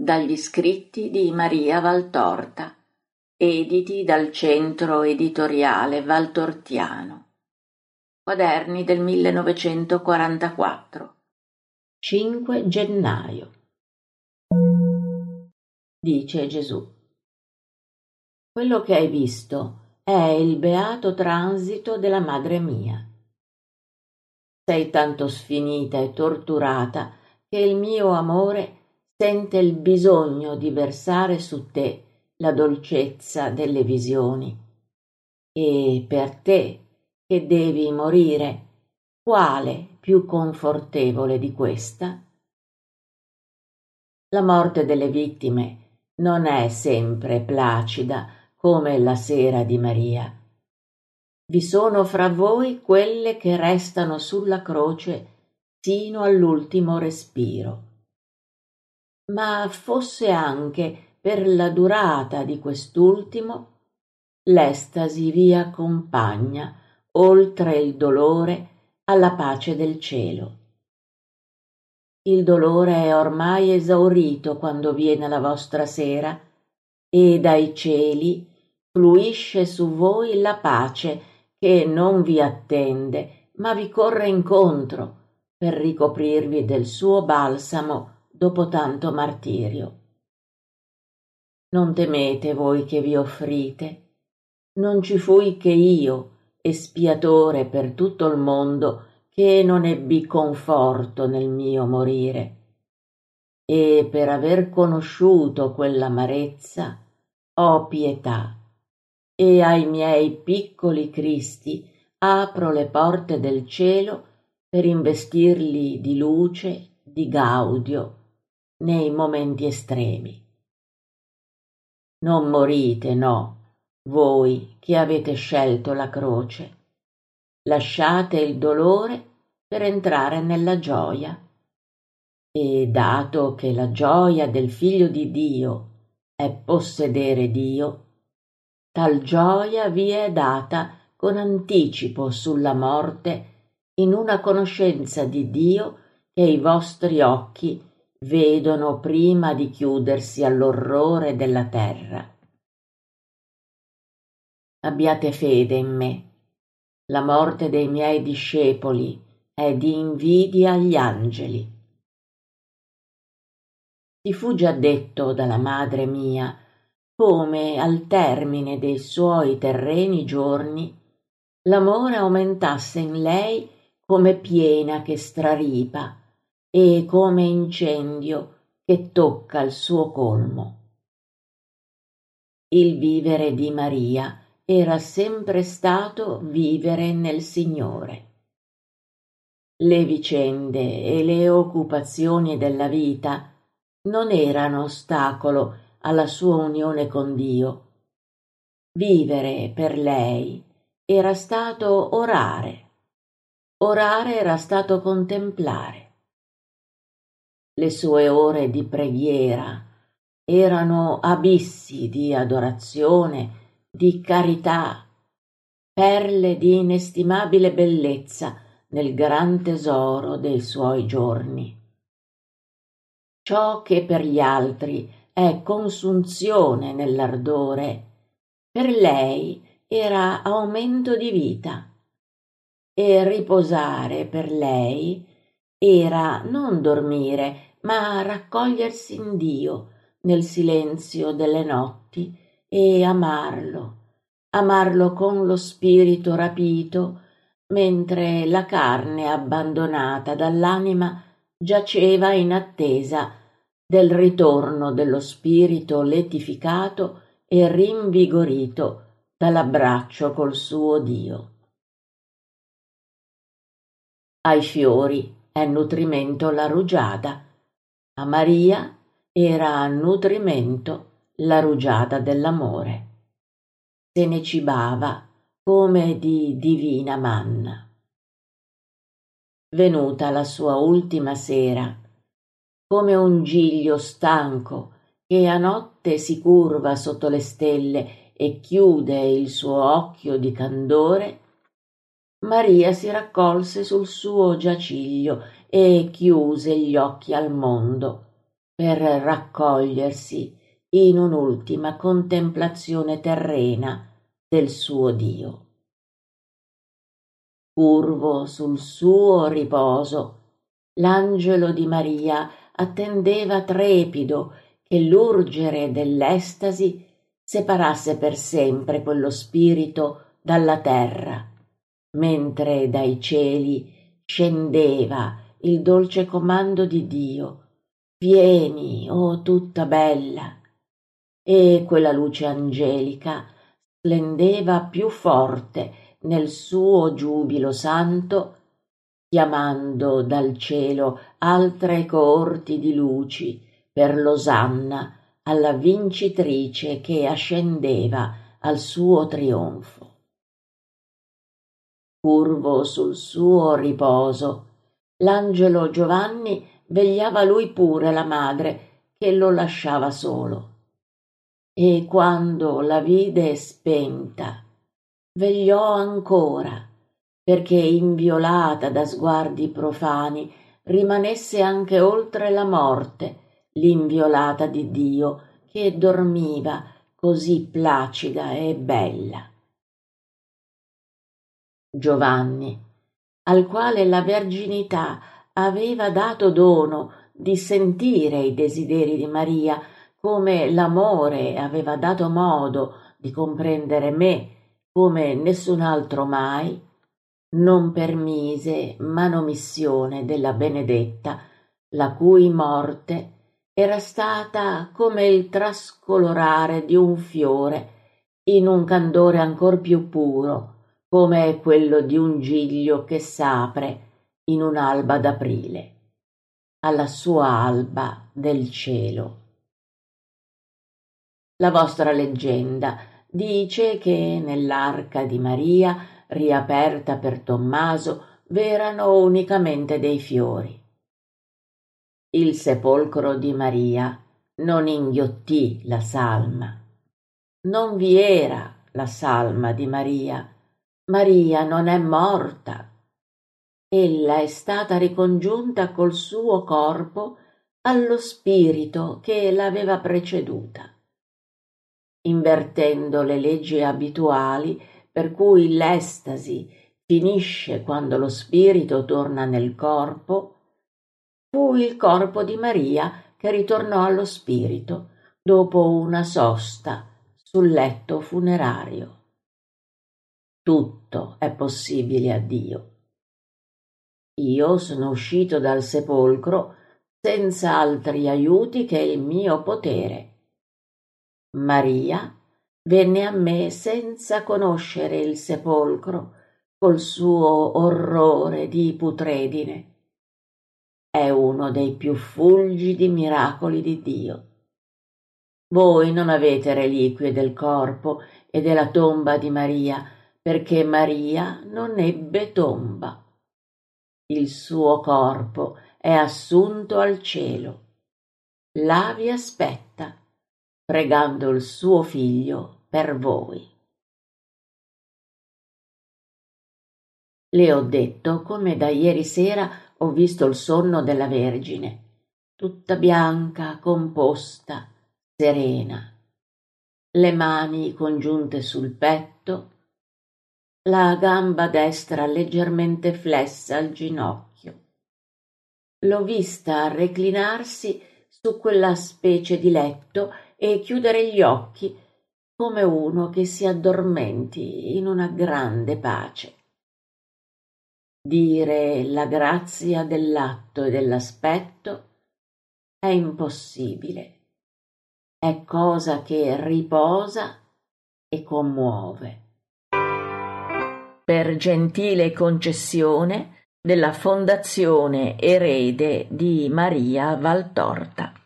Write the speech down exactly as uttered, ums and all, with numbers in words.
Dagli scritti di Maria Valtorta, editi dal Centro Editoriale Valtortiano. Quaderni del millenovecentoquarantaquattro. cinque gennaio. Dice Gesù: quello che hai visto è il beato transito della madre mia. Sei tanto sfinita e torturata che il mio amore sente il bisogno di versare su te la dolcezza delle visioni. E per te, che devi morire, quale più confortevole di questa? La morte delle vittime non è sempre placida come la sera di Maria. Vi sono fra voi quelle che restano sulla croce sino all'ultimo respiro. Ma fosse anche per la durata di quest'ultimo, l'estasi vi accompagna oltre il dolore alla pace del cielo. Il dolore è ormai esaurito quando viene la vostra sera, e dai cieli fluisce su voi la pace che non vi attende, ma vi corre incontro per ricoprirvi del suo balsamo dopo tanto martirio. Non temete voi che vi offrite, non ci fui che io, espiatore per tutto il mondo, che non ebbi conforto nel mio morire. E per aver conosciuto quell'amarezza ho pietà, e ai miei piccoli Cristi apro le porte del cielo per investirli di luce, di gaudio, nei momenti estremi. Non morite, no, voi che avete scelto la croce. Lasciate il dolore per entrare nella gioia. E dato che la gioia del Figlio di Dio è possedere Dio, tal gioia vi è data con anticipo sulla morte, in una conoscenza di Dio che i vostri occhi vedono prima di chiudersi all'orrore della terra. Abbiate fede in me. La morte dei miei discepoli è di invidia agli angeli. Ti fu già detto dalla madre mia come al termine dei suoi terreni giorni l'amore aumentasse in lei come piena che straripa e come incendio che tocca il suo colmo. Il vivere di Maria era sempre stato vivere nel Signore. Le vicende e le occupazioni della vita non erano ostacolo alla sua unione con Dio. Vivere per lei era stato orare, orare era stato contemplare. Le sue ore di preghiera erano abissi di adorazione, di carità, perle di inestimabile bellezza nel gran tesoro dei suoi giorni. Ciò che per gli altri è consunzione nell'ardore, per lei era aumento di vita, e riposare per lei era non dormire, ma raccogliersi in Dio nel silenzio delle notti e amarlo, amarlo con lo spirito rapito, mentre la carne abbandonata dall'anima giaceva in attesa del ritorno dello spirito letificato e rinvigorito dall'abbraccio col suo Dio. Ai fiori è nutrimento la rugiada, a Maria era nutrimento la rugiada dell'amore. Se ne cibava come di divina manna. Venuta la sua ultima sera, come un giglio stanco che a notte si curva sotto le stelle e chiude il suo occhio di candore, Maria si raccolse sul suo giaciglio e chiuse gli occhi al mondo per raccogliersi in un'ultima contemplazione terrena del suo Dio. Curvo sul suo riposo, l'angelo di Maria attendeva trepido che l'urgere dell'estasi separasse per sempre quello spirito dalla terra, mentre dai cieli scendeva il dolce comando di Dio: vieni, o oh tutta bella, e quella luce angelica splendeva più forte nel suo giubilo santo, chiamando dal cielo altre coorti di luci per l'osanna alla vincitrice che ascendeva al suo trionfo. Curvo sul suo riposo, l'angelo Giovanni vegliava lui pure la madre che lo lasciava solo, e quando la vide spenta vegliò ancora, perché inviolata da sguardi profani rimanesse anche oltre la morte l'inviolata di Dio che dormiva così placida e bella. Giovanni, al quale la verginità aveva dato dono di sentire i desideri di Maria, come l'amore aveva dato modo di comprendere me come nessun altro mai, non permise manomissione della benedetta, la cui morte era stata come il trascolorare di un fiore in un candore ancor più puro, come quello di un giglio che s'apre in un'alba d'aprile, alla sua alba del cielo. La vostra leggenda dice che nell'arca di Maria, riaperta per Tommaso, v'erano unicamente dei fiori. Il sepolcro di Maria non inghiottì la salma. Non vi era la salma di Maria. Maria non è morta. Ella è stata ricongiunta col suo corpo allo spirito che l'aveva preceduta, invertendo le leggi abituali per cui l'estasi finisce quando lo spirito torna nel corpo. Fu il corpo di Maria che ritornò allo spirito dopo una sosta sul letto funerario. Tutto è possibile a Dio. Io sono uscito dal sepolcro senza altri aiuti che il mio potere. Maria venne a me senza conoscere il sepolcro, col suo orrore di putredine. È uno dei più fulgidi miracoli di Dio. Voi non avete reliquie del corpo e della tomba di Maria, perché Maria non ebbe tomba. Il suo corpo è assunto al cielo. Là vi aspetta, pregando il suo figlio per voi. Le ho detto come da ieri sera ho visto il sonno della Vergine, tutta bianca, composta, serena, le mani congiunte sul petto, la gamba destra leggermente flessa al ginocchio. L'ho vista reclinarsi su quella specie di letto e chiudere gli occhi come uno che si addormenti in una grande pace. Dire la grazia dell'atto e dell'aspetto è impossibile, è cosa che riposa e commuove. Per gentile concessione della Fondazione Erede di Maria Valtorta.